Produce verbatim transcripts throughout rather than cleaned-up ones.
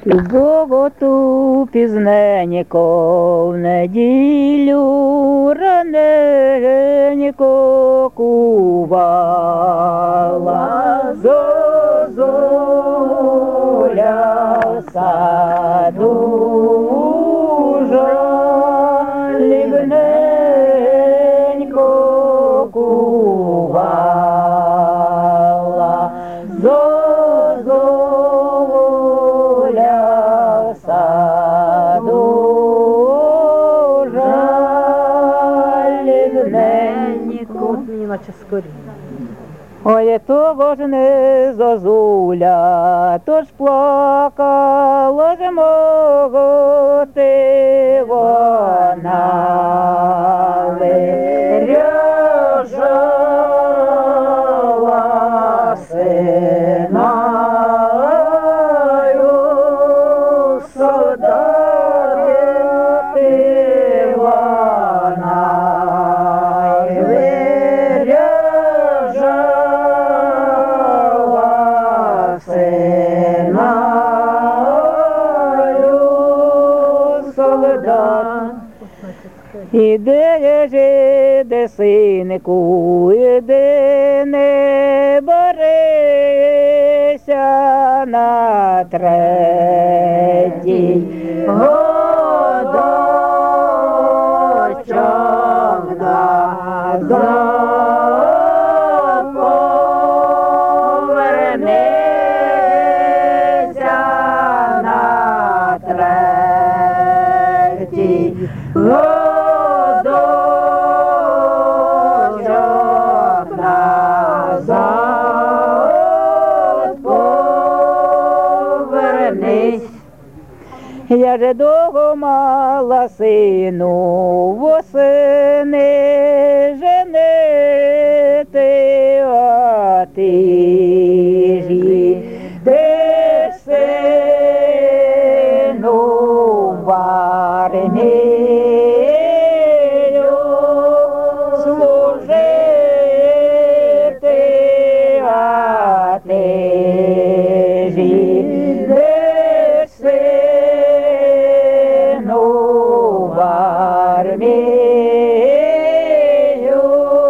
Суботу пізненько в неділю раненько кувала зозуля в саду жалібненько кувала зозуля в саду жалібненько. Наче скоріше. Ой, того ж не зозуля, то ж плакала ж мого ти вона виряжала сина солдати вона Іде же, де синку, іде, не борися на третій годочок назад повернися на третій годочок. Я же довго мала сину восени женити, а ти ж йдеш, сину, в армію служити, а ти ж йдеш, в армію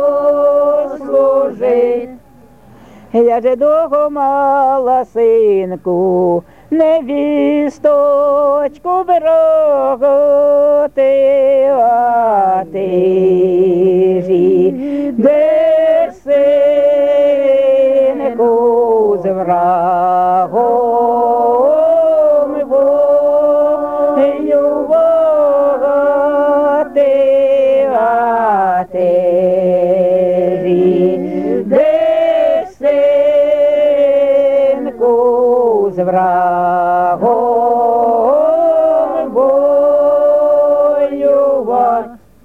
служить. Я же довго мала синку, невісточку берегти, а ти ж йдеш, синку, з врагом воювати, а ти ж йдеш, синку, з врагом